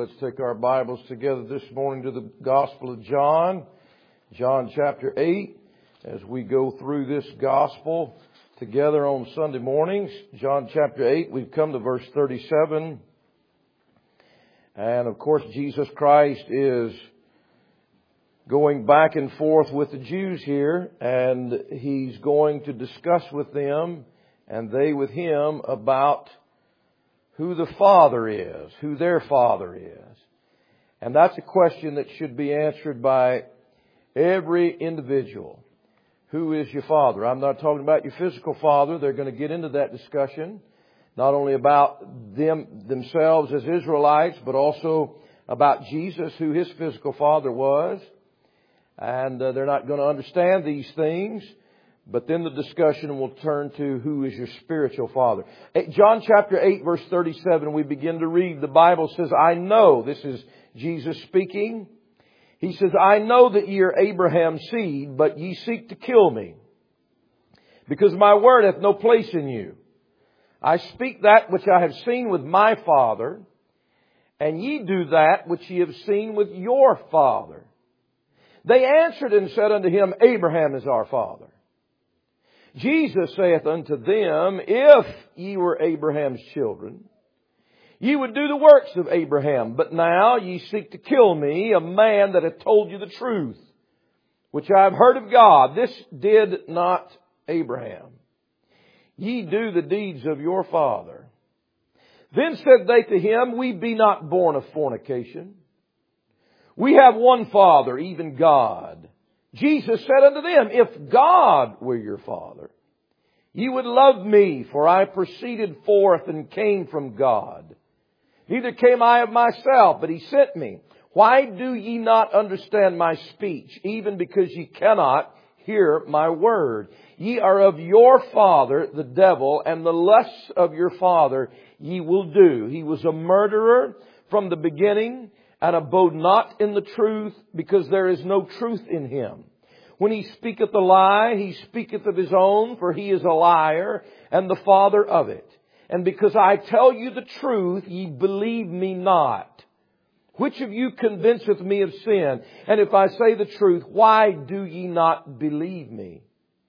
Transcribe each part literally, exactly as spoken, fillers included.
Let's take our Bibles together this morning to the Gospel of John, John chapter eight, as we go through this Gospel together on Sunday mornings. John chapter eight, we've come to verse thirty-seven. And of course, Jesus Christ is going back and forth with the Jews here, and He's going to discuss with them, and they with Him, about who the Father is, who their Father is. And that's a question that should be answered by every individual. Who is your Father? I'm not talking about your physical father. They're going to get into that discussion. Not only about them themselves as Israelites, but also about Jesus, who His physical father was. And uh, they're not going to understand these things. But then the discussion will turn to who is your spiritual father. John chapter eight, verse thirty-seven, we begin to read. The Bible says, I know, this is Jesus speaking. He says, I know that ye are Abraham's seed, but ye seek to kill me, because my word hath no place in you. I speak that which I have seen with my Father, and ye do that which ye have seen with your father. They answered and said unto him, Abraham is our father. Jesus saith unto them, if ye were Abraham's children, ye would do the works of Abraham. But now ye seek to kill me, a man that hath told you the truth, which I have heard of God. This did not Abraham. Ye do the deeds of your father. Then said they to him, we be not born of fornication. We have one Father, even God. Jesus said unto them, if God were your Father, ye would love me, for I proceeded forth and came from God. Neither came I of myself, but He sent me. Why do ye not understand my speech, even because ye cannot hear my word? Ye are of your father, the devil, and the lusts of your father ye will do. He was a murderer from the beginning, and abode not in the truth, because there is no truth in him. When he speaketh a lie, he speaketh of his own, for he is a liar, and the father of it. And because I tell you the truth, ye believe me not. Which of you convinceth me of sin? And if I say the truth, why do ye not believe me?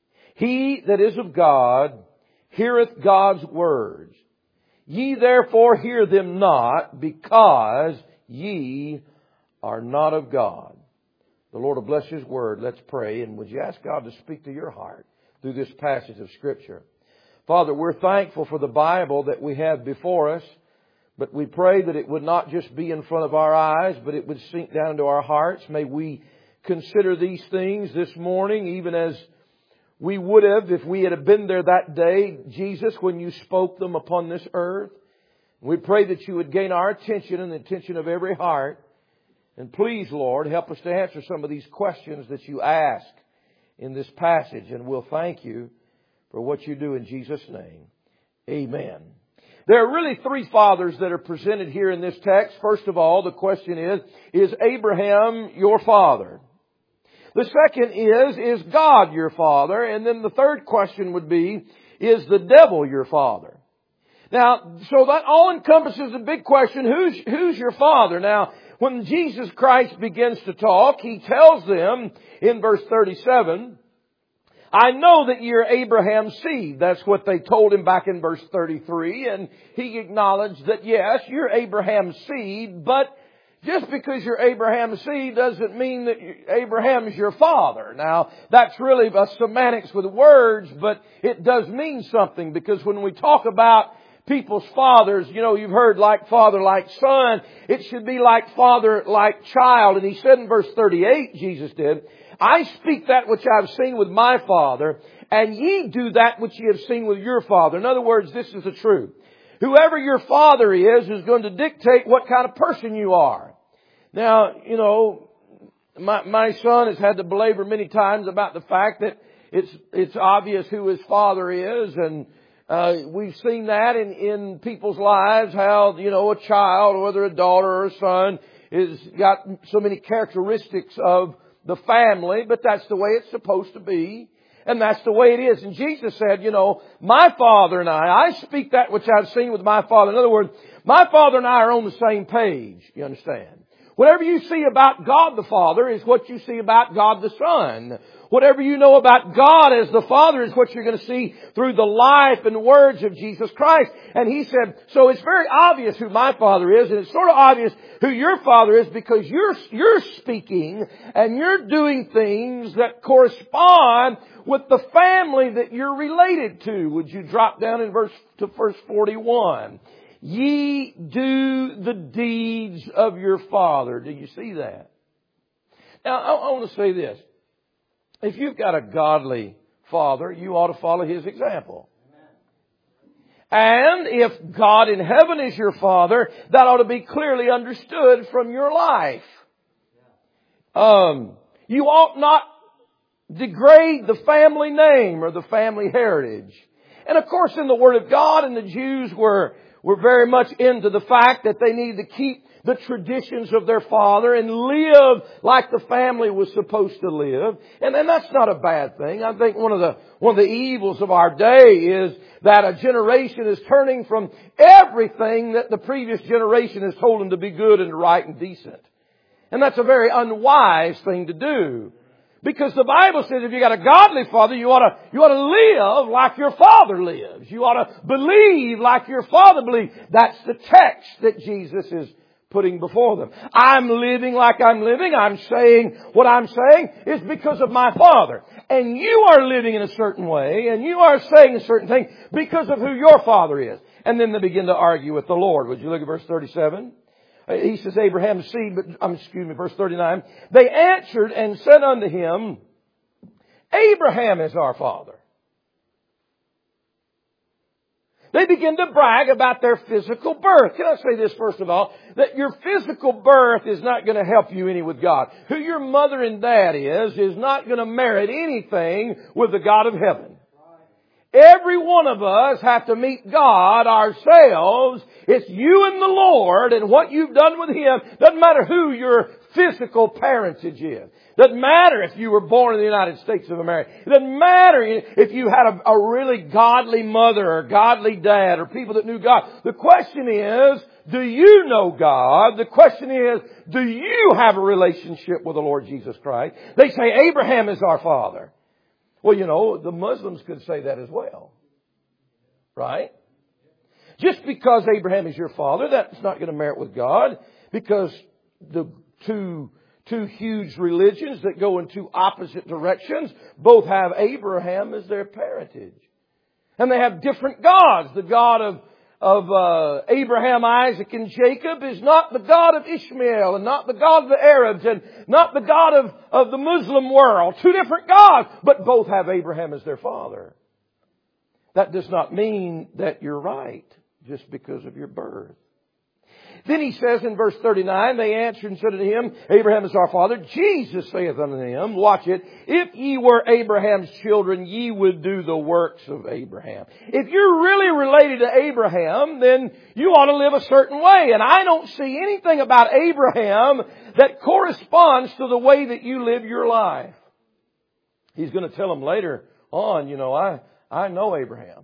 He that is of God heareth God's words. Ye therefore hear them not, because ye are not of God. The Lord will bless His word. Let's pray. And would you ask God to speak to your heart through this passage of Scripture? Father, we're thankful for the Bible that we have before us. But we pray that it would not just be in front of our eyes, but it would sink down into our hearts. May we consider these things this morning, even as we would have if we had been there that day, Jesus, when you spoke them upon this earth. We pray that you would gain our attention and the attention of every heart. And please, Lord, help us to answer some of these questions that you ask in this passage. And we'll thank you for what you do in Jesus' name. Amen. There are really three fathers that are presented here in this text. First of all, the question is, is Abraham your father? The second is, is God your father? And then the third question would be, is the devil your father? Now, so that all encompasses the big question, who's, who's your father? Now, when Jesus Christ begins to talk, He tells them in verse thirty-seven, I know that you're Abraham's seed. That's what they told Him back in verse thirty-three. And He acknowledged that, yes, you're Abraham's seed, but just because you're Abraham's seed doesn't mean that Abraham is your father. Now, that's really a semantics with words, but it does mean something, because when we talk about people's fathers, you know, you've heard like father, like son. It should be like father, like child. And He said in verse thirty-eight, Jesus did, I speak that which I have seen with my Father, and ye do that which ye have seen with your father. In other words, this is the truth. Whoever your father is, is going to dictate what kind of person you are. Now, you know, my, my son has had to belabor many times about the fact that it's, it's obvious who his father is, and Uh, we've seen that in, in people's lives, how, you know, a child, whether a daughter or a son, is got so many characteristics of the family, but that's the way it's supposed to be. And that's the way it is. And Jesus said, you know, my Father and I, I speak that which I've seen with my Father. In other words, My Father and I are on the same page, you understand. Whatever you see about God the Father is what you see about God the Son. Whatever you know about God as the Father is what you're going to see through the life and words of Jesus Christ. And He said, so it's very obvious who my Father is, and it's sort of obvious who your Father is, because you're, you're speaking and you're doing things that correspond with the family that you're related to. Would you drop down in verse to verse forty-one? Ye do the deeds of your father. Do you see that? Now, I, I want to say this. If you've got a godly father, you ought to follow his example. And if God in heaven is your father, that ought to be clearly understood from your life. Um, you ought not degrade the family name or the family heritage. And of course, in the Word of God, and the Jews were were very much into the fact that they needed to keep the traditions of their father and live like the family was supposed to live. And, and that's not a bad thing. I think one of the one of the evils of our day is that a generation is turning from everything that the previous generation has told them to be good and right and decent. And that's a very unwise thing to do. Because the Bible says if you got a godly father, you ought to, you ought to live like your father lives. You ought to believe like your father believes. That's the text that Jesus is putting before them. I'm living like I'm living. I'm saying what I'm saying is because of my Father. And you are living in a certain way, and you are saying a certain thing because of who your Father is. And then they begin to argue with the Lord. Would you look at verse thirty-seven? He says, Abraham's seed, but, um, excuse me, verse thirty-nine. They answered and said unto him, Abraham is our father. They begin to brag about their physical birth. Can I say this first of all? That your physical birth is not going to help you any with God. Who your mother and dad is, is not going to merit anything with the God of heaven. Every one of us have to meet God ourselves. It's you and the Lord and what you've done with Him. Doesn't matter who your physical parentage is. Doesn't matter if you were born in the United States of America. It doesn't matter if you had a, a really godly mother or godly dad or people that knew God. The question is, do you know God? The question is, do you have a relationship with the Lord Jesus Christ? They say Abraham is our father. Well, you know, the Muslims could say that as well. Right? Just because Abraham is your father, that's not going to merit with God. Because the two, two huge religions that go in two opposite directions both have Abraham as their parentage. And they have different gods. The God of of uh, Abraham, Isaac, and Jacob is not the God of Ishmael, and not the God of the Arabs, and not the God of, of the Muslim world. Two different gods, but both have Abraham as their father. That does not mean that you're right just because of your birth. Then he says in verse thirty-nine, they answered and said unto him, Abraham is our father. Jesus saith unto them, watch it, if ye were Abraham's children, ye would do the works of Abraham. If you're really related to Abraham, then you ought to live a certain way. And I don't see anything about Abraham that corresponds to the way that you live your life. He's going to tell them later on, you know, I, I know Abraham.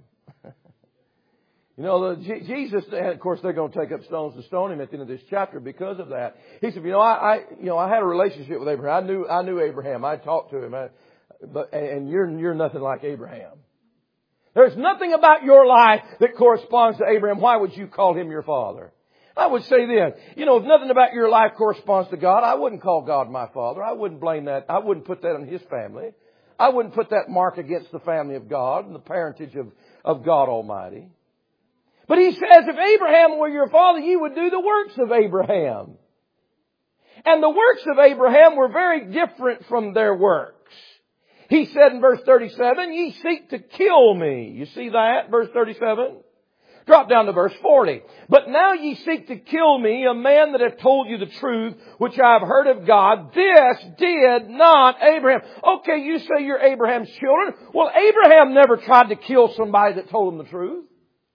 You know, the, Jesus, and of course they're going to take up stones to stone him at the end of this chapter because of that. He said, you know, I, I you know, I had a relationship with Abraham. I knew, I knew Abraham. I talked to him. I, but, and you're, you're nothing like Abraham. There's nothing about your life that corresponds to Abraham. Why would you call him your father? I would say this, you know, if nothing about your life corresponds to God, I wouldn't call God my father. I wouldn't blame that. I wouldn't put that on His family. I wouldn't put that mark against the family of God and the parentage of, of God Almighty. But he says, if Abraham were your father, ye would do the works of Abraham. And the works of Abraham were very different from their works. He said in verse thirty-seven, ye seek to kill me. You see that? Verse thirty-seven. Drop down to verse forty. But now ye seek to kill me, a man that hath told you the truth, which I have heard of God. This did not Abraham. Okay, you say you're Abraham's children. Well, Abraham never tried to kill somebody that told him the truth.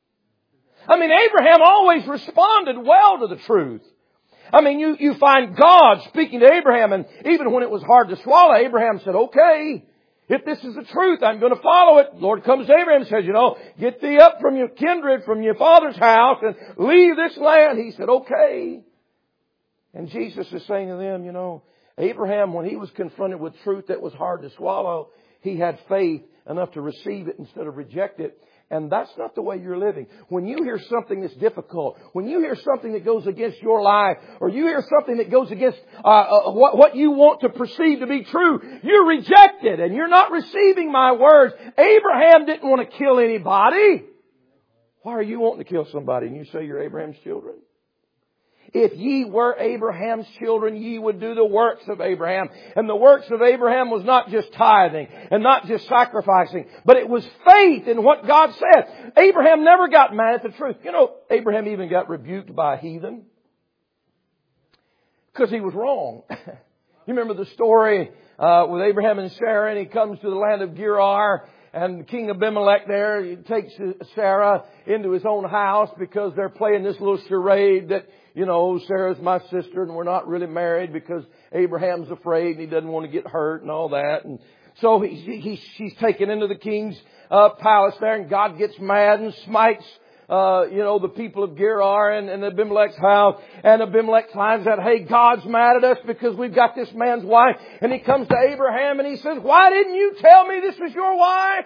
I mean, Abraham always responded well to the truth. I mean, you, you find God speaking to Abraham, and even when it was hard to swallow, Abraham said, okay, If this is the truth, I'm going to follow it. Lord comes to Abraham and says, you know, get thee up from your kindred, from your father's house, and leave this land. He said, okay. And Jesus is saying to them, you know, Abraham, when he was confronted with truth that was hard to swallow, he had faith enough to receive it instead of reject it. And that's not the way you're living. When you hear something that's difficult, when you hear something that goes against your life, or you hear something that goes against uh, uh, what, what you want to perceive to be true, you reject it and you're not receiving my words. Abraham didn't want to kill anybody. Why are you wanting to kill somebody? And you say you're Abraham's children? If ye were Abraham's children, ye would do the works of Abraham. And the works of Abraham was not just tithing and not just sacrificing, but it was faith in what God said. Abraham never got mad at the truth. You know, Abraham even got rebuked by a heathen because he was wrong. You remember the story uh, with Abraham and Sarah, and he comes to the land of Gerar. And King Abimelech there, he takes Sarah into his own house because they're playing this little charade that, you know, Sarah's my sister and we're not really married because Abraham's afraid and he doesn't want to get hurt and all that. And so he, he, she's taken into the king's uh, palace there, and God gets mad and smites Uh, you know, the people of Gerar and, and Abimelech's house. And Abimelech finds out, hey, God's mad at us because we've got this man's wife. And he comes to Abraham and he says, why didn't you tell me this was your wife?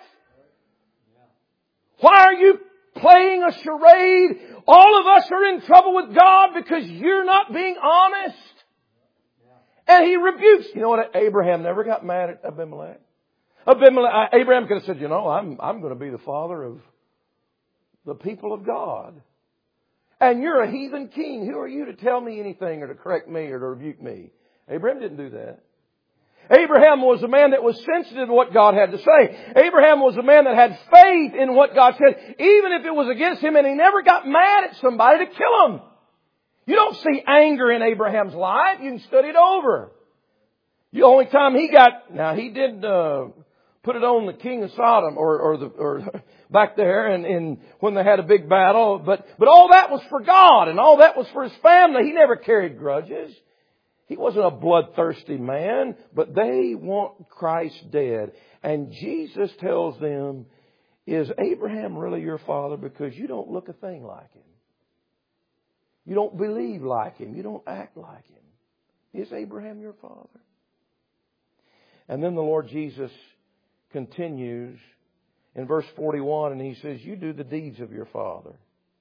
Why are you playing a charade? All of us are in trouble with God because you're not being honest. And he rebukes. You know what? Abraham never got mad at Abimelech. Abimelech, Abraham could have said, you know, I'm, I'm going to be the father of the people of God. And you're a heathen king. Who are you to tell me anything or to correct me or to rebuke me? Abraham didn't do that. Abraham was a man that was sensitive to what God had to say. Abraham was a man that had faith in what God said, even if it was against him, and he never got mad at somebody to kill him. You don't see anger in Abraham's life. You can study it over. The only time he got, now he did uh, put it on the king of Sodom or, or the, or back there and, and when they had a big battle. But, but all that was for God and all that was for his family. He never carried grudges. He wasn't a bloodthirsty man, but they want Christ dead. And Jesus tells them, is Abraham really your father? Because you don't look a thing like him. You don't believe like him. You don't act like him. Is Abraham your father? And then the Lord Jesus continues in verse forty-one, and he says, you do the deeds of your father.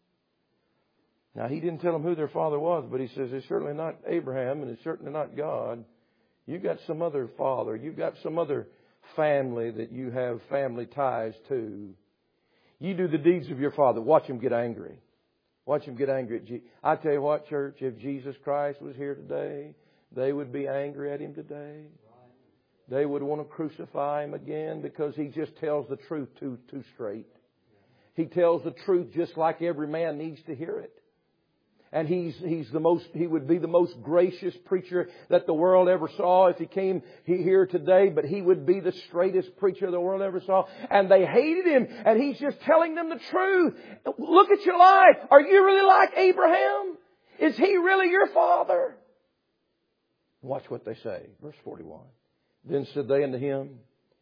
Now, he didn't tell them who their father was, but he says, it's certainly not Abraham and it's certainly not God. You've got some other father. You've got some other family that you have family ties to. You do the deeds of your father. Watch him get angry. Watch him get angry at Jesus. I tell you what, church, if Jesus Christ was here today, they would be angry at him today. They would want to crucify him again because he just tells the truth too, too straight. He tells the truth just like every man needs to hear it. And he's, he's the most, he would be the most gracious preacher that the world ever saw if he came here today, but he would be the straightest preacher the world ever saw. And they hated him, and he's just telling them the truth. Look at your life. Are you really like Abraham? Is he really your father? Watch what they say. Verse forty-one. Then said they unto him,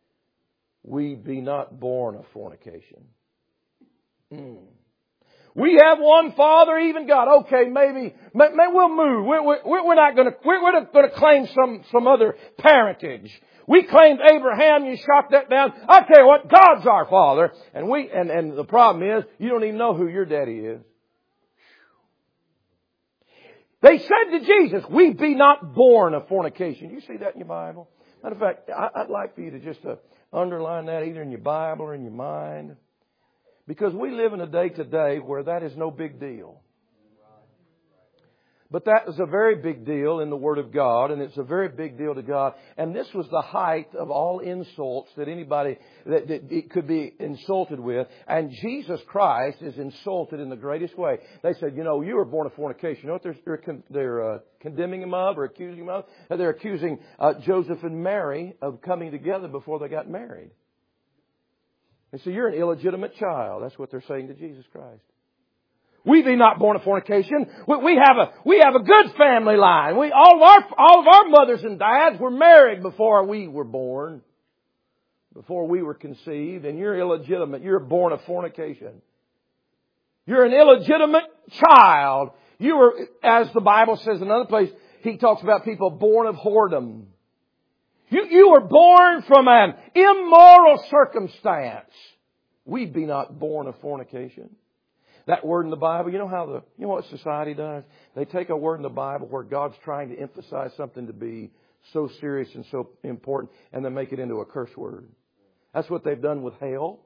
we be not born of fornication. Mm. We have one Father, even God. Okay, maybe, maybe we'll move. We're, we're, we're not going to, we're, we're going to claim some, some other parentage. We claimed Abraham, you shot that down. I tell you what, God's our Father. And we, and, and the problem is, you don't even know who your daddy is. They said to Jesus, we be not born of fornication. You see that in your Bible? Matter of fact, I'd like for you to just uh, underline that either in your Bible or in your mind. Because we live in a day today where that is no big deal. But that is a very big deal in the Word of God, and it's a very big deal to God. And this was the height of all insults that anybody that, that it could be insulted with. And Jesus Christ is insulted in the greatest way. They said, you know, you were born of fornication. You know what they're, they're, they're uh, condemning him of or accusing him of? They're accusing uh, Joseph and Mary of coming together before they got married. They say, you're an illegitimate child. That's what they're saying to Jesus Christ. We be not born of fornication. We, we have a we have a good family line. We all of our all of our mothers and dads were married before we were born. before we were conceived, and you're illegitimate. You're born of fornication. You're an illegitimate child. You were, as the Bible says in another place, he talks about people born of whoredom. You, you were born from an immoral circumstance. We be not born of fornication. That word in the Bible, you know how the, you know what society does? They take a word in the Bible where God's trying to emphasize something to be so serious and so important, and then make it into a curse word. That's what they've done with hell.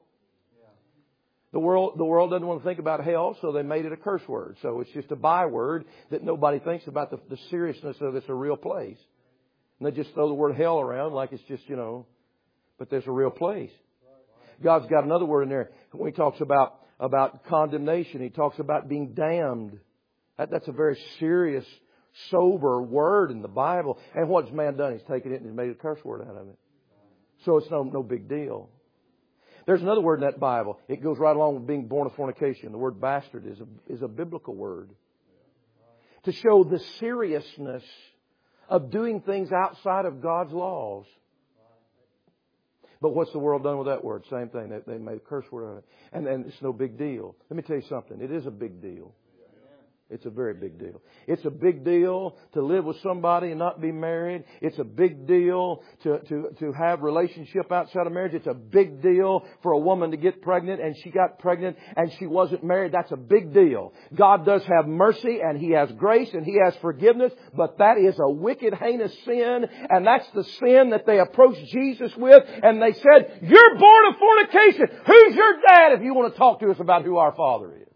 The world, the world doesn't want to think about hell, so they made it a curse word. So it's just a byword that nobody thinks about the, the seriousness of it's a real place. And they just throw the word hell around like it's just, you know, but there's a real place. God's got another word in there when he talks about, about condemnation. He talks about being damned. That, that's a very serious, sober word in the Bible. And what's man done? He's taken it and he's made a curse word out of it. So it's no, no big deal. There's another word in that Bible. It goes right along with being born of fornication. The word bastard is a, is a biblical word. To show the seriousness of doing things outside of God's laws. But what's the world done with that word? Same thing. They, they made a curse word out of it. And, and it's no big deal. Let me tell you something. It is a big deal. It's a very big deal. It's a big deal to live with somebody and not be married. It's a big deal to, to, to have relationship outside of marriage. It's a big deal for a woman to get pregnant and she got pregnant and she wasn't married. That's a big deal. God does have mercy and He has grace and He has forgiveness, but that is a wicked, heinous sin, and that's the sin that they approached Jesus with, and they said, "You're born of fornication. Who's your dad if you want to talk to us about who our Father is?"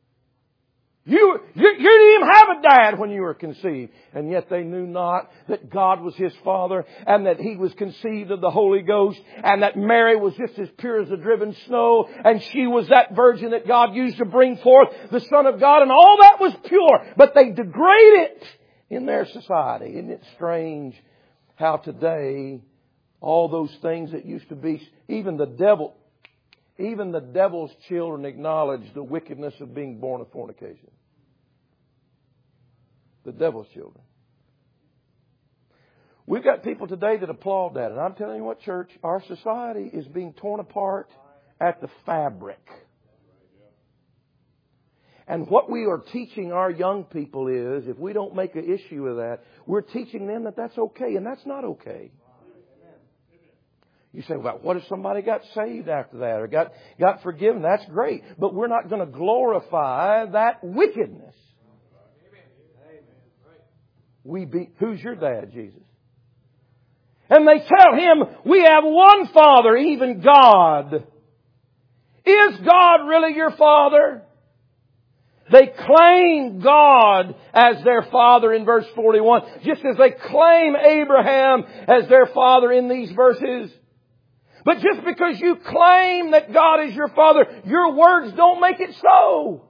You, you, you didn't even have a dad when you were conceived. And yet they knew not that God was His Father and that He was conceived of the Holy Ghost and that Mary was just as pure as the driven snow and she was that virgin that God used to bring forth the Son of God, and all that was pure. But they degrade it in their society. Isn't it strange how today all those things that used to be, even the devil, even the devil's children acknowledge the wickedness of being born of fornication. The devil's children. We've got people today that applaud that. And I'm telling you what, church, our society is being torn apart at the fabric. And what we are teaching our young people is, if we don't make an issue of that, we're teaching them that that's okay, and that's not okay. You say, well, what if somebody got saved after that or got, got forgiven? That's great. But we're not going to glorify that wickedness. We be, who's your dad, Jesus? And they tell him, we have one Father, even God. Is God really your Father? They claim God as their Father in verse forty-one, just as they claim Abraham as their father in these verses. But just because you claim that God is your Father, your words don't make it so.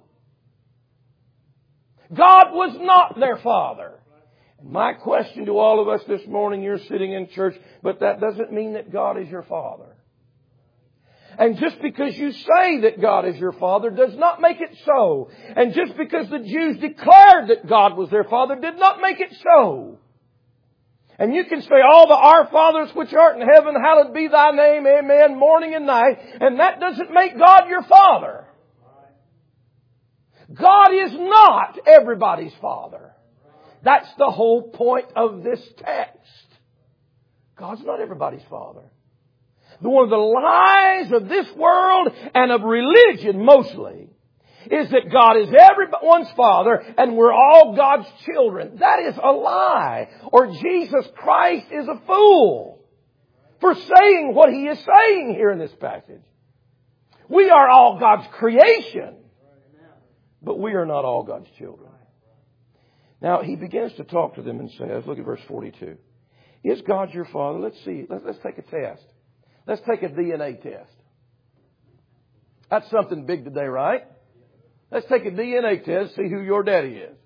God was not their Father. My question to all of us this morning, you're sitting in church, but that doesn't mean that God is your Father. And just because you say that God is your Father does not make it so. And just because the Jews declared that God was their Father did not make it so. And you can say, all the Our Fathers which art in heaven, hallowed be thy name, amen, morning and night. And that doesn't make God your Father. God is not everybody's Father. That's the whole point of this text. God's not everybody's Father. One of the lies of this world and of religion mostly is that God is everyone's Father and we're all God's children. That is a lie. Or Jesus Christ is a fool for saying what He is saying here in this passage. We are all God's creation, but we are not all God's children. Now, He begins to talk to them and says, look at verse forty-two. Is God your Father? Let's see. Let's, let's take a test. Let's take a D N A test. That's something big today, right? Let's take a D N A test, see who your daddy is.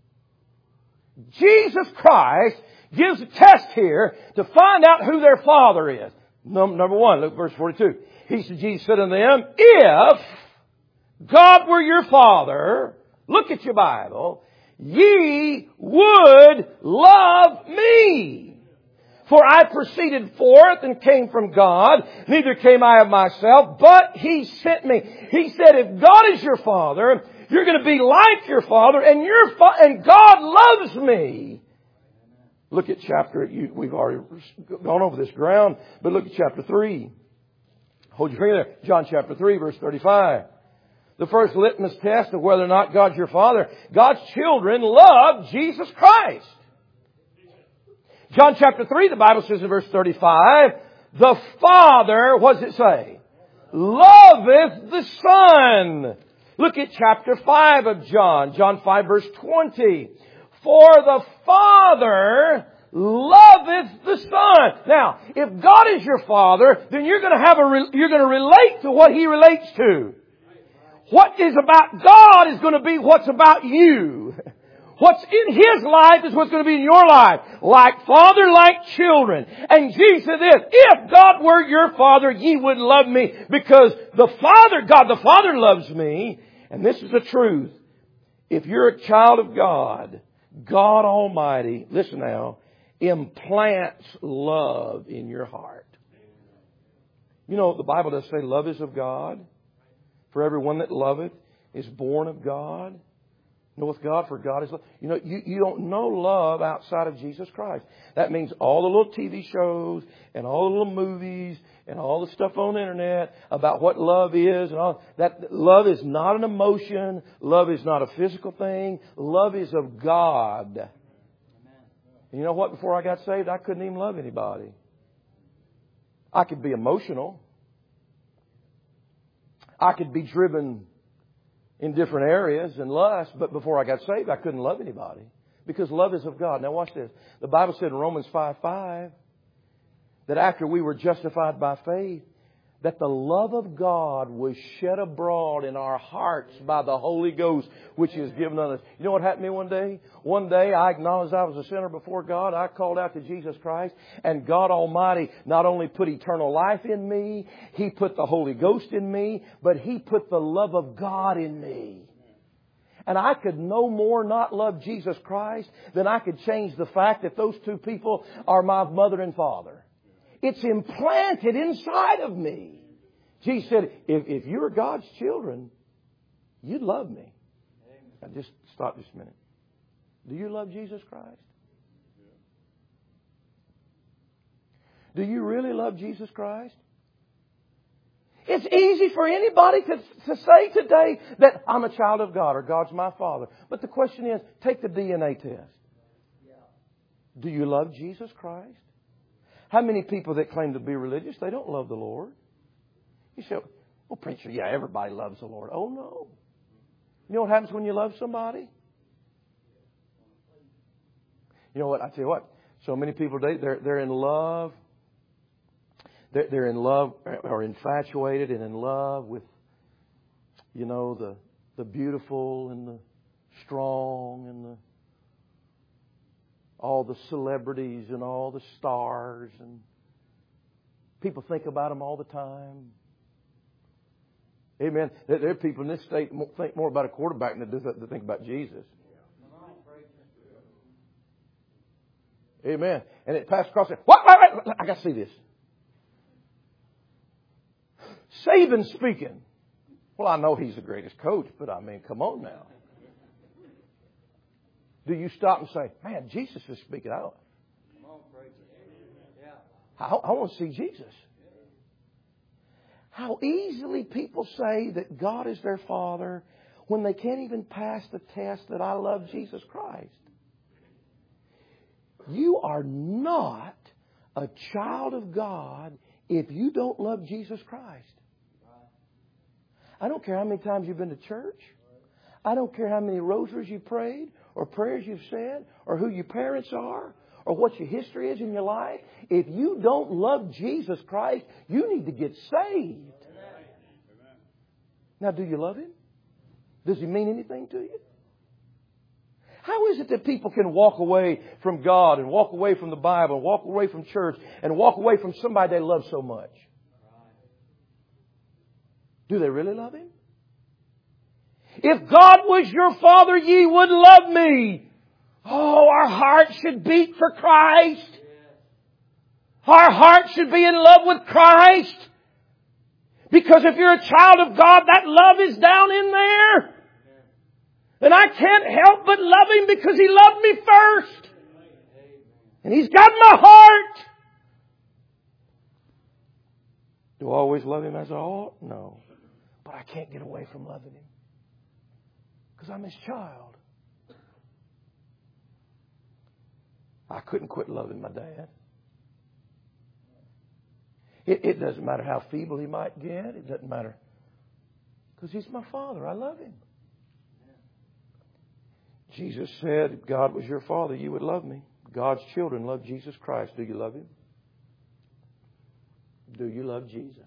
Jesus Christ gives a test here to find out who their Father is. Number one, look at verse forty-two. He said, Jesus said unto them, if God were your Father, look at your Bible, ye would love me. For I proceeded forth and came from God, neither came I of myself, but He sent me. He said, if God is your Father, you're going to be like your Father, and your fa- and God loves me. Look at chapter, you, we've already gone over this ground, but look at chapter three. Hold your finger there. John chapter three, verse thirty-five. The first litmus test of whether or not God's your Father. God's children love Jesus Christ. John chapter three, the Bible says in verse thirty-five, the Father, what does it say? Loveth the Son. Look at chapter five of John. John five verse twenty. For the Father loveth the Son. Now, if God is your Father, then you're going to have a, re- you're going to relate to what He relates to. What is about God is going to be what's about you. What's in His life is what's going to be in your life. Like father, like children. And Jesus said this, if God were your Father, ye would love me, because the Father, God the Father loves me. And this is the truth. If you're a child of God, God Almighty, listen now, implants love in your heart. You know, the Bible does say love is of God. For everyone that loveth is born of God. Knoweth God, for God is love. You know, you, you don't know love outside of Jesus Christ. That means all the little T V shows and all the little movies and all the stuff on the internet about what love is and all that. Love is not an emotion. Love is not a physical thing. Love is of God. And you know what? Before I got saved, I couldn't even love anybody. I could be emotional. I could be driven in different areas and lust, but before I got saved, I couldn't love anybody. Because love is of God. Now watch this. The Bible said in Romans five five that after we were justified by faith, that the love of God was shed abroad in our hearts by the Holy Ghost, which is given unto us. You know what happened to me one day? One day I acknowledged I was a sinner before God. I called out to Jesus Christ, and God Almighty not only put eternal life in me, He put the Holy Ghost in me, but He put the love of God in me. And I could no more not love Jesus Christ than I could change the fact that those two people are my mother and father. It's implanted inside of me. Jesus said, if, if you were God's children, you'd love me. Now just stop just a minute. Do you love Jesus Christ? Do you really love Jesus Christ? It's easy for anybody to, to say today that I'm a child of God or God's my Father. But the question is, take the D N A test. Do you love Jesus Christ? How many people that claim to be religious, they don't love the Lord? You say, well, preacher, yeah, everybody loves the Lord. Oh, no. You know what happens when you love somebody? You know what? I tell you what. So many people, they, they're, they're in love. They're, they're in love or infatuated and in love with, you know, the, the beautiful and the strong and the all the celebrities and all the stars, and people think about them all the time. Amen. There, there are people in this state who think more about a quarterback than they think about Jesus. Amen. And it passed across there. What? Wait, wait, I got to see this. Saban speaking. Well, I know he's the greatest coach, but I mean, come on now. Do you stop and say, man, Jesus is speaking out? I, I want to see Jesus. How easily people say that God is their Father when they can't even pass the test that I love Jesus Christ. You are not a child of God if you don't love Jesus Christ. I don't care how many times you've been to church. I don't care how many rosaries you prayed or prayers you've said or who your parents are or what your history is in your life. If you don't love Jesus Christ, you need to get saved. Now, do you love Him? Does He mean anything to you? How is it that people can walk away from God and walk away from the Bible and walk away from church and walk away from somebody they love so much? Do they really love Him? If God was your Father, ye would love me. Oh, our hearts should beat for Christ. Our heart should be in love with Christ. Because if you're a child of God, that love is down in there. And I can't help but love Him because He loved me first. And He's got my heart. Do I always love Him as I ought? No. But I can't get away from loving Him. Because I'm His child. I couldn't quit loving my dad. It, it doesn't matter how feeble he might get. It doesn't matter. Because He's my Father. I love Him. Jesus said, if God was your Father, you would love me. God's children love Jesus Christ. Do you love Him? Do you love Jesus?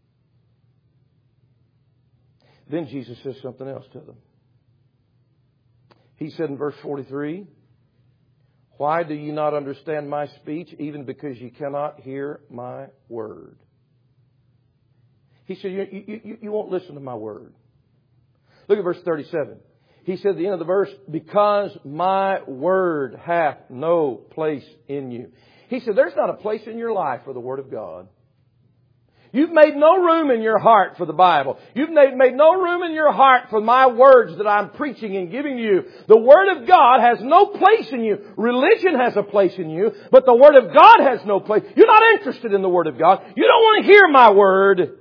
Then Jesus says something else to them. He said in verse forty-three, why do you not understand my speech, even because you cannot hear my word? He said, you, you, you, you won't listen to my word. Look at verse thirty-seven. He said at the end of the verse, because my word hath no place in you. He said, there's not a place in your life for the Word of God. You've made no room in your heart for the Bible. You've made, made no room in your heart for my words that I'm preaching and giving you. The Word of God has no place in you. Religion has a place in you, but the Word of God has no place. You're not interested in the Word of God. You don't want to hear my Word.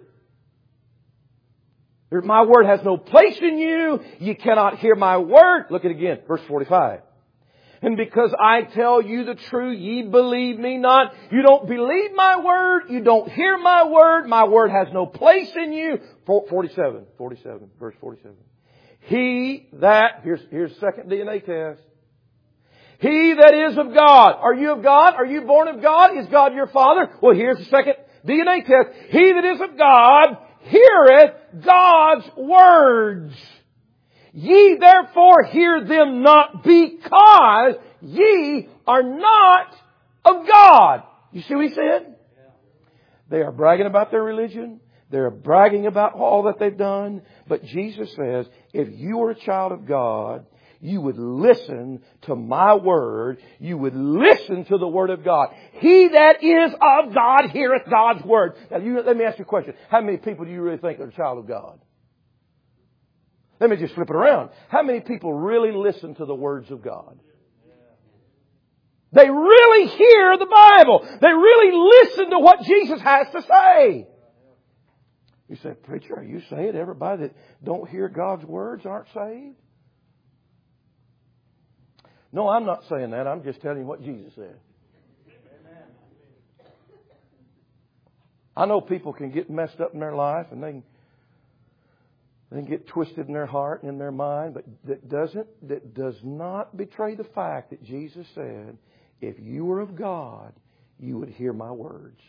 My Word has no place in you. You cannot hear my Word. Look at it again, verse forty-five. And because I tell you the truth, ye believe me not. You don't believe my word. You don't hear my word. My word has no place in you. forty-seven. forty-seven. Verse forty-seven. He that, here's, here's second D N A test. He that is of God. Are you of God? Are you born of God? Is God your Father? Well, here's the second D N A test. He that is of God heareth God's words. Ye therefore hear them not, because ye are not of God. You see what he said? They are bragging about their religion. They're bragging about all that they've done. But Jesus says, if you were a child of God, you would listen to my word. You would listen to the word of God. He that is of God heareth God's word. Now, you, let me ask you a question. How many people do you really think are a child of God? Let me just flip it around. How many people really listen to the words of God? They really hear the Bible. They really listen to what Jesus has to say. You say, preacher, are you saying everybody that don't hear God's words aren't saved? No, I'm not saying that. I'm just telling you what Jesus said. I know people can get messed up in their life and they can They get twisted in their heart and in their mind, but that doesn't, that does not betray the fact that Jesus said, if you were of God, you would hear my words.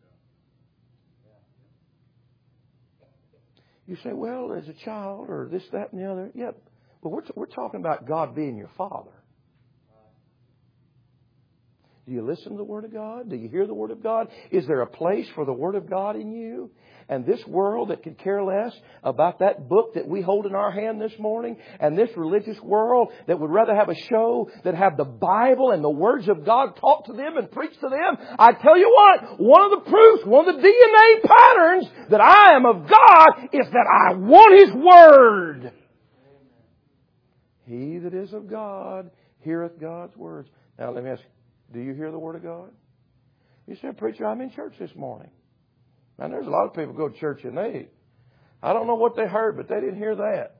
You say, well, as a child or this, that, and the other. Yeah, but we're, we're talking about God being your Father. Do you listen to the Word of God? Do you hear the Word of God? Is there a place for the Word of God in you? And this world that could care less about that book that we hold in our hand this morning, and this religious world that would rather have a show that have the Bible and the words of God taught to them and preached to them, I tell you what, one of the proofs, one of the D N A patterns that I am of God is that I want His Word. He that is of God heareth God's words. Now let me ask you, do you hear the Word of God? You said, preacher, I'm in church this morning. And there's a lot of people go to church and they, I don't know what they heard, but they didn't hear that.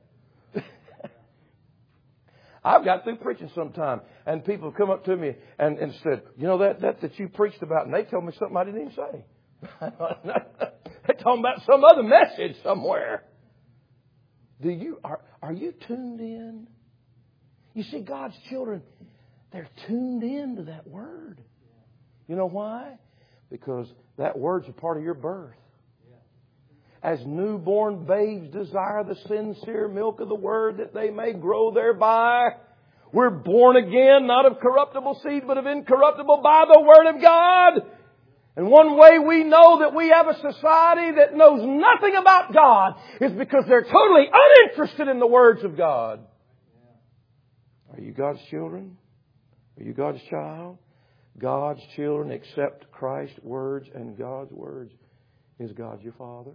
I've got through preaching sometime, and people come up to me and, and said, you know, that, that that you preached about, and they told me something I didn't even say. They're talking about some other message somewhere. Do you are are you tuned in? You see, God's children, they're tuned in to that Word. You know why? Because that Word's a part of your birth. As newborn babes desire the sincere milk of the Word that they may grow thereby. We're born again, not of corruptible seed, but of incorruptible by the Word of God. And one way we know that we have a society that knows nothing about God is because they're totally uninterested in the words of God. Are you God's children? Are you God's child? God's children accept Christ's words, and God's words is God your Father?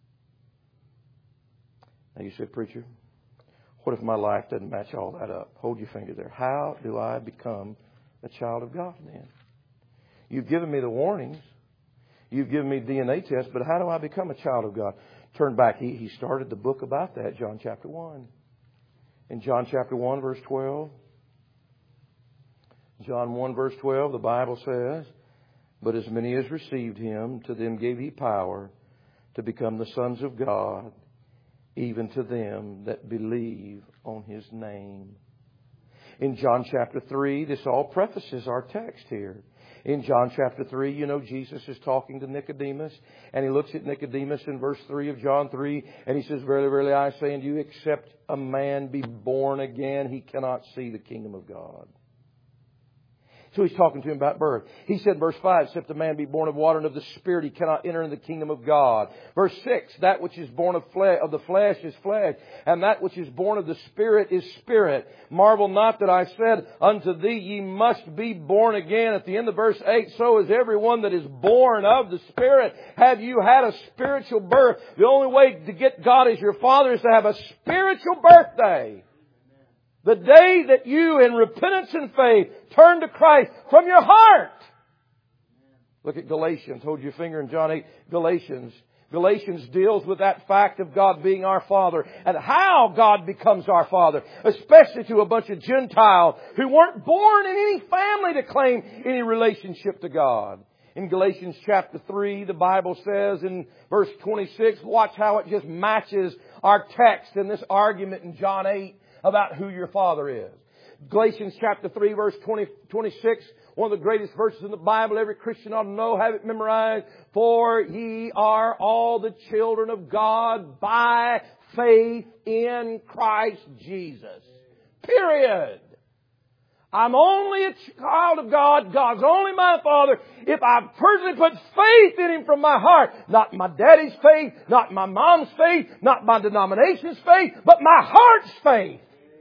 Now you say, preacher, what if my life doesn't match all that up? Hold your finger there. How do I become a child of God then? You've given me the warnings. You've given me D N A tests, but how do I become a child of God? Turn back. He, he started the book about that, John chapter one. In John chapter one, verse twelve. John one, verse twelve, the Bible says, but as many as received Him, to them gave He power to become the sons of God, even to them that believe on His name. In John chapter three, this all prefaces our text here. In John chapter three, you know, Jesus is talking to Nicodemus, and He looks at Nicodemus in verse three of John three, and He says, verily, verily, I say unto you, except a man be born again, he cannot see the kingdom of God. So He's talking to him about birth. He said, verse five, except a man be born of water and of the Spirit, he cannot enter into the kingdom of God. Verse six, that which is born of, flesh, of the flesh is flesh, and that which is born of the Spirit is spirit. Marvel not that I said unto thee, ye must be born again. At the end of verse eight, so is everyone that is born of the Spirit. Have you had a spiritual birth? The only way to get God as your Father is to have a spiritual birthday. The day that you, in repentance and faith, turn to Christ from your heart. Look at Galatians. Hold your finger in John eight. Galatians. Galatians deals with that fact of God being our Father and how God becomes our Father, especially to a bunch of Gentiles who weren't born in any family to claim any relationship to God. In Galatians chapter three, the Bible says in verse twenty-six, watch how it just matches our text in this argument in John eight. About who your Father is. Galatians chapter three, verse twenty, twenty-six, one of the greatest verses in the Bible. Every Christian ought to know, have it memorized. For ye are all the children of God by faith in Christ Jesus. Period. I'm only a child of God. God's only my Father if I personally put faith in Him from my heart. Not my daddy's faith, not my mom's faith, not my denomination's faith, but my heart's faith.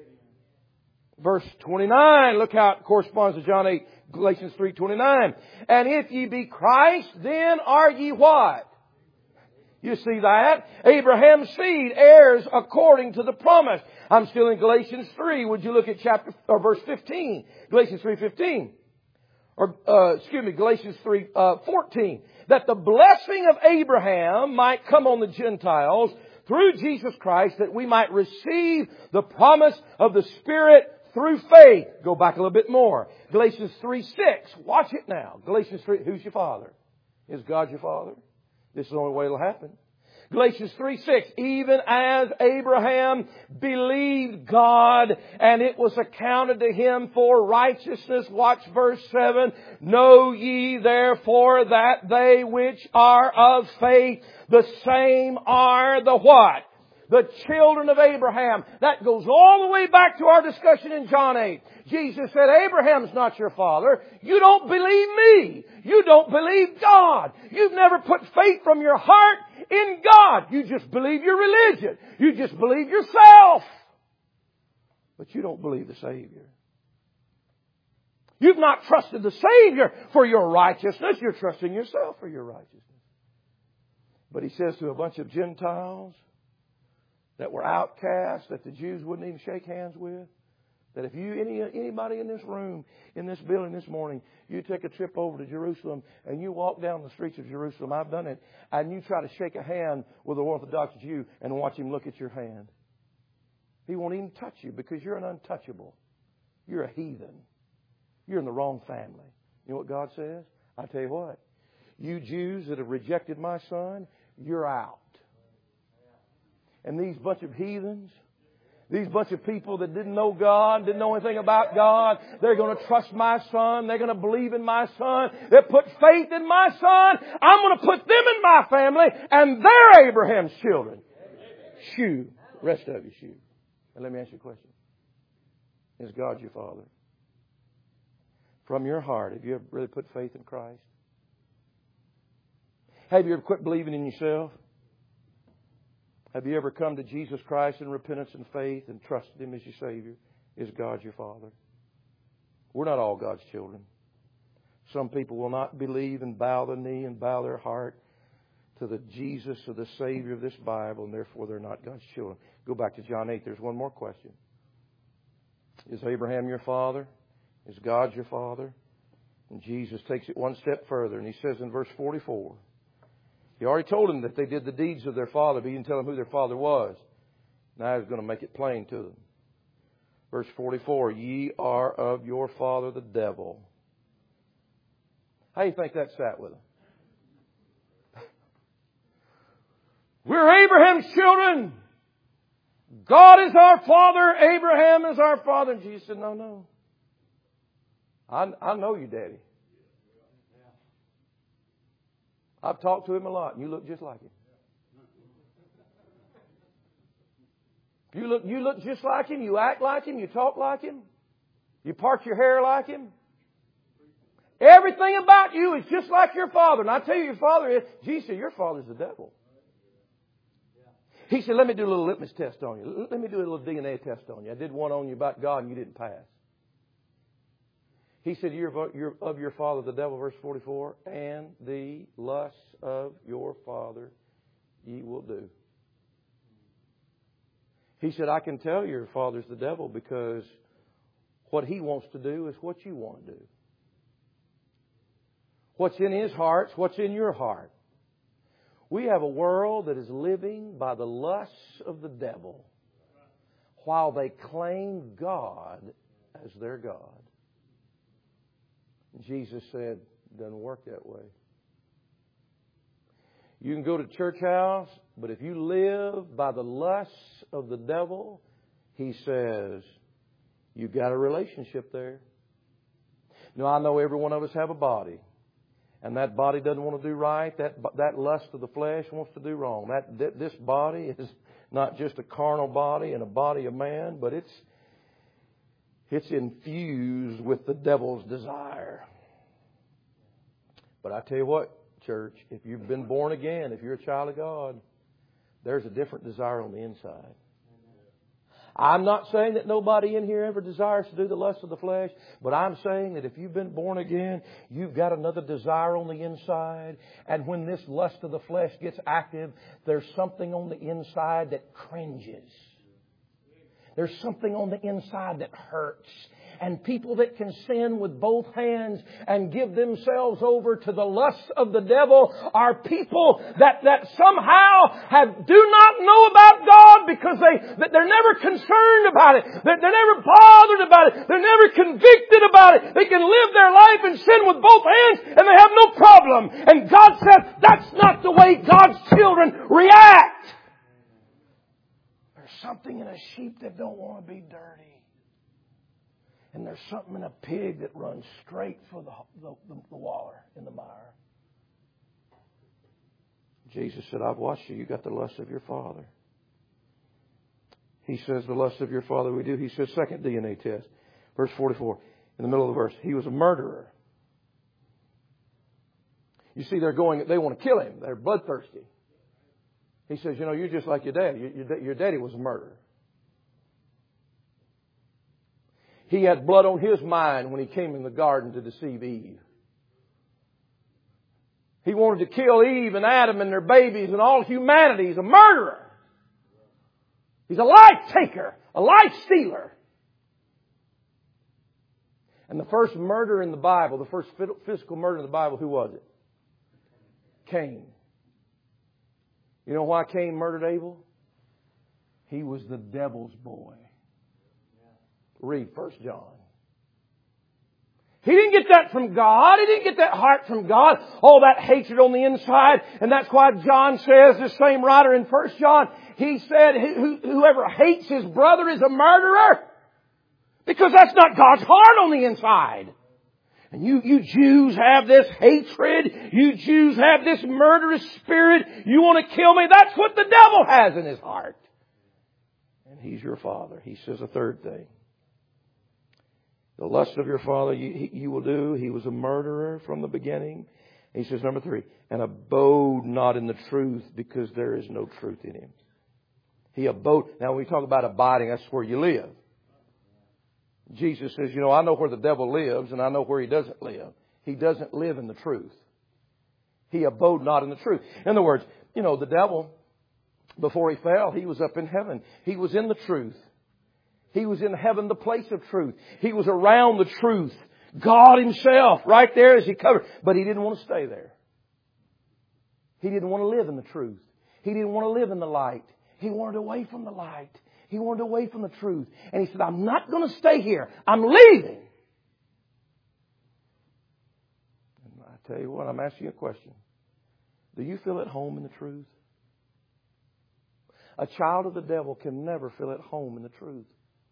Verse twenty-nine, look how it corresponds to John eight, Galatians three twenty-nine. And if ye be Christ, then are ye what? You see that? Abraham's seed, heirs according to the promise. I'm still in Galatians three. Would you look at chapter or verse fifteen? Galatians three fifteen. Or, uh, excuse me, Galatians three fourteen. That the blessing of Abraham might come on the Gentiles through Jesus Christ, that we might receive the promise of the Spirit through faith. Go back a little bit more. Galatians three six. Watch it now. Galatians three. Who's your Father? Is God your Father? This is the only way it'll happen. Galatians three six. Even as Abraham believed God, and it was accounted to him for righteousness. Watch verse seven. Know ye therefore that they which are of faith, the same are the what? The children of Abraham. That goes all the way back to our discussion in John eight. Jesus said, Abraham's not your father. You don't believe me. You don't believe God. You've never put faith from your heart in God. You just believe your religion. You just believe yourself. But you don't believe the Savior. You've not trusted the Savior for your righteousness. You're trusting yourself for your righteousness. But He says to a bunch of Gentiles that were outcasts, that the Jews wouldn't even shake hands with, that if you, any, anybody in this room, in this building this morning, you take a trip over to Jerusalem and you walk down the streets of Jerusalem, I've done it, and you try to shake a hand with an Orthodox Jew and watch him look at your hand. He won't even touch you because you're an untouchable. You're a heathen. You're in the wrong family. You know what God says? I tell you what, you Jews that have rejected my Son, you're out. And these bunch of heathens, these bunch of people that didn't know God, didn't know anything about God, they're going to trust my Son. They're going to believe in my Son. They put faith in my Son. I'm going to put them in my family, and they're Abraham's children. Shoo. The rest of you, shoo. And let me ask you a question. Is God your Father? From your heart, have you ever really put faith in Christ? Have you ever quit believing in yourself? Have you ever come to Jesus Christ in repentance and faith and trusted Him as your Savior? Is God your Father? We're not all God's children. Some people will not believe and bow the knee and bow their heart to the Jesus or the Savior of this Bible, and therefore they're not God's children. Go back to John eight. There's one more question. Is Abraham your father? Is God your father? And Jesus takes it one step further, and He says in verse forty-four, He already told them that they did the deeds of their father, but He didn't tell them who their father was. Now He's going to make it plain to them. Verse forty-four, ye are of your father the devil. How do you think that sat with them? We're Abraham's children. God is our father. Abraham is our father. And Jesus said, no, no. I, I know you, Daddy. I've talked to him a lot, and you look just like him. You look, you look just like him. You act like him. You talk like him. You part your hair like him. Everything about you is just like your father. And I tell you, your father is, Jesus said, your father's the devil. He said, let me do a little litmus test on you. Let me do a little D N A test on you. I did one on you about God and you didn't pass. He said, you're of, you're of your father the devil, verse forty-four, and the lusts of your father ye will do. He said, I can tell your father's the devil because what he wants to do is what you want to do. What's in his heart is what's in your heart. We have a world that is living by the lusts of the devil while they claim God as their God. Jesus said, it doesn't work that way. You can go to church house, but if you live by the lusts of the devil, He says, you've got a relationship there. Now, I know every one of us have a body. And that body doesn't want to do right. That that lust of the flesh wants to do wrong. That, that this body is not just a carnal body and a body of man, but it's it's infused with the devil's desire. But I tell you what, church, if you've been born again, if you're a child of God, there's a different desire on the inside. I'm not saying that nobody in here ever desires to do the lust of the flesh, but I'm saying that if you've been born again, you've got another desire on the inside. And when this lust of the flesh gets active, there's something on the inside that cringes. There's something on the inside that hurts. And people that can sin with both hands and give themselves over to the lusts of the devil are people that, that somehow have, do not know about God because they, that they're never concerned about it. They're, they're never bothered about it. They're never convicted about it. They can live their life and sin with both hands and they have no problem. And God said that's not the way God's children react. There's something in a sheep that don't want to be dirty. And there's something in a pig that runs straight for the, the, the, the water in the mire. Jesus said, I've watched you. You got the lust of your father. He says, the lust of your father we do. He says, second D N A test. Verse forty-four, in the middle of the verse. He was a murderer. You see, they're going, they want to kill him. They're bloodthirsty. He says, you know, you're just like your dad. Your, your, your daddy was a murderer. He had blood on his mind when he came in the garden to deceive Eve. He wanted to kill Eve and Adam and their babies and all humanity. He's a murderer. He's a life taker, a life stealer. And the first murder in the Bible, the first physical murder in the Bible, who was it? Cain. You know why Cain murdered Abel? He was the devil's boy. Read First John. He didn't get that from God. He didn't get that heart from God. All that hatred on the inside. And that's why John says, the same writer in First John, he said, whoever hates his brother is a murderer. Because that's not God's heart on the inside. And you, you Jews have this hatred. You Jews have this murderous spirit. You want to kill me. That's what the devil has in his heart. And he's your father. He says a third thing. The lust of your father you, you will do. He was a murderer from the beginning. He says, number three, and abode not in the truth because there is no truth in him. He abode. Now, when we talk about abiding, that's where you live. Jesus says, you know, I know where the devil lives and I know where he doesn't live. he doesn't live in the truth. He abode not in the truth. In other words, you know, the devil, before he fell, he was up in heaven. He was in the truth. He was in heaven, the place of truth. He was around the truth. God Himself, right there as He covered. But He didn't want to stay there. He didn't want to live in the truth. He didn't want to live in the light. He wanted away from the light. He wanted away from the truth. And He said, I'm not going to stay here. I'm leaving. And I tell you what, I'm asking you a question. Do you feel at home in the truth? A child of the devil can never feel at home in the truth.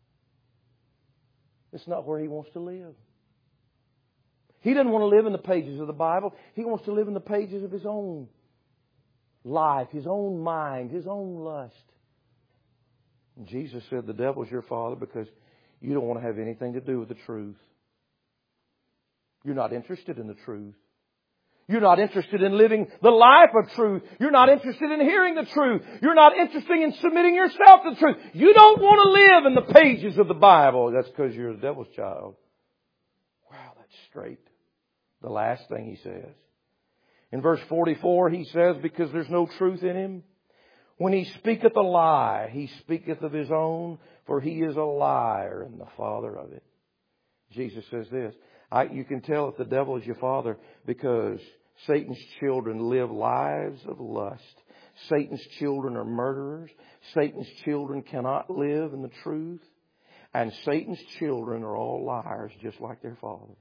It's not where he wants to live. He doesn't want to live in the pages of the Bible. He wants to live in the pages of his own life, his own mind, his own lust. And Jesus said the devil's your father because you don't want to have anything to do with the truth. You're not interested in the truth. You're not interested in living the life of truth. You're not interested in hearing the truth. You're not interested in submitting yourself to the truth. You don't want to live in the pages of the Bible. That's because you're the devil's child. Wow, that's straight. The last thing he says. In verse forty-four, he says, because there's no truth in him, when he speaketh a lie, he speaketh of his own, for he is a liar and the father of it. Jesus says this, I, you can tell if the devil is your father because Satan's children live lives of lust. Satan's children are murderers. Satan's children cannot live in the truth. And Satan's children are all liars just like their father.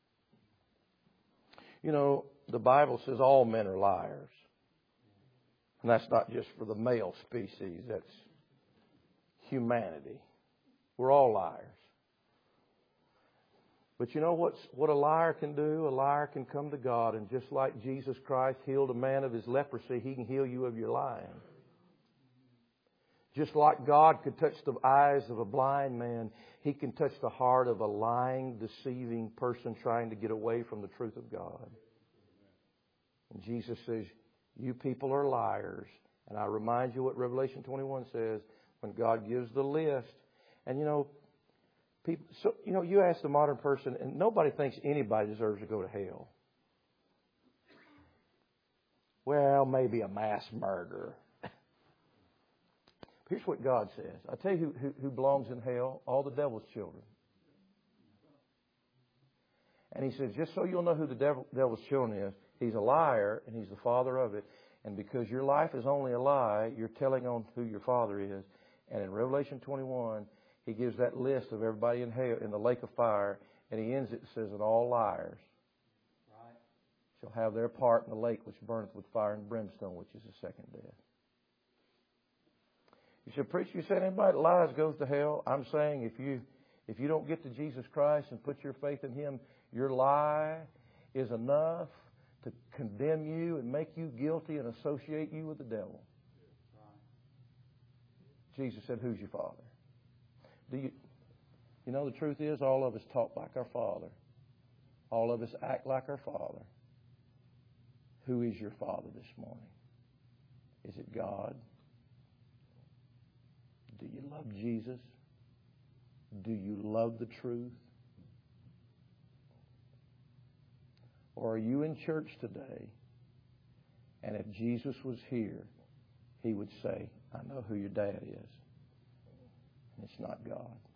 You know, the Bible says all men are liars. And that's not just for the male species. That's humanity. We're all liars. But you know what's, what a liar can do? A liar can come to God, and just like Jesus Christ healed a man of his leprosy, He can heal you of your lying. Just like God could touch the eyes of a blind man, He can touch the heart of a lying, deceiving person trying to get away from the truth of God. And Jesus says, you people are liars. And I remind you what Revelation twenty-one says when God gives the list. And you know, people, so, you know, you ask the modern person, and nobody thinks anybody deserves to go to hell. Well, maybe a mass murderer. Here's what God says. I tell you who, who, who belongs in hell? All the devil's children. And He says, just so you'll know who the devil, devil's children is, he's a liar and he's the father of it. And because your life is only a lie, you're telling on who your father is. And in Revelation twenty-one, He gives that list of everybody in hell, in the lake of fire, and He ends it and says, and all liars right. shall have their part in the lake which burneth with fire and brimstone, which is the second death. You said, preacher, you said anybody that lies goes to hell. I'm saying if you if you don't get to Jesus Christ and put your faith in Him, your lie is enough to condemn you and make you guilty and associate you with the devil. Jesus said, who's your father? Do you, you know, the truth is all of us talk like our father. All of us act like our father. Who is your father this morning? Is it God? Do you love Jesus? Do you love the truth? Or are you in church today, and if Jesus was here, He would say, I know who your dad is. And it's not God.